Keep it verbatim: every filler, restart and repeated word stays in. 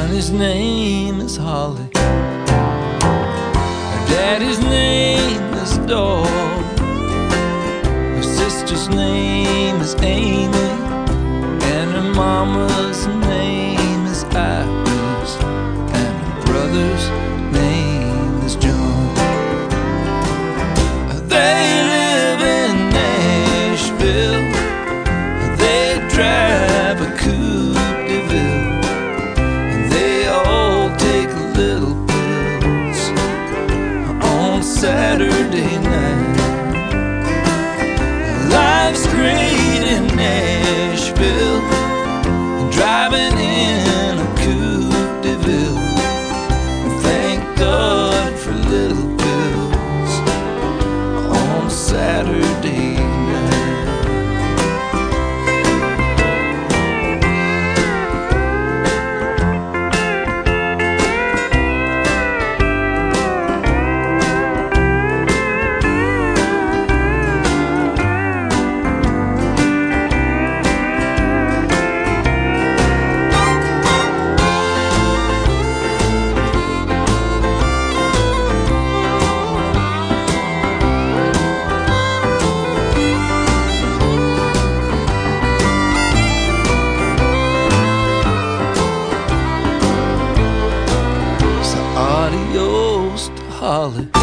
and his name is Holly. Her daddy's name is Dog. Her sister's name is Amy, and her mama's name is Iris, and her brother's name is John. They live in Nashville. They drive a Coupe de Ville, and they all take little pills on Saturday night. Life's great in Nashville, driving in a Coupe de Ville. Thank God for little pills on Saturday night. Adios to Holly.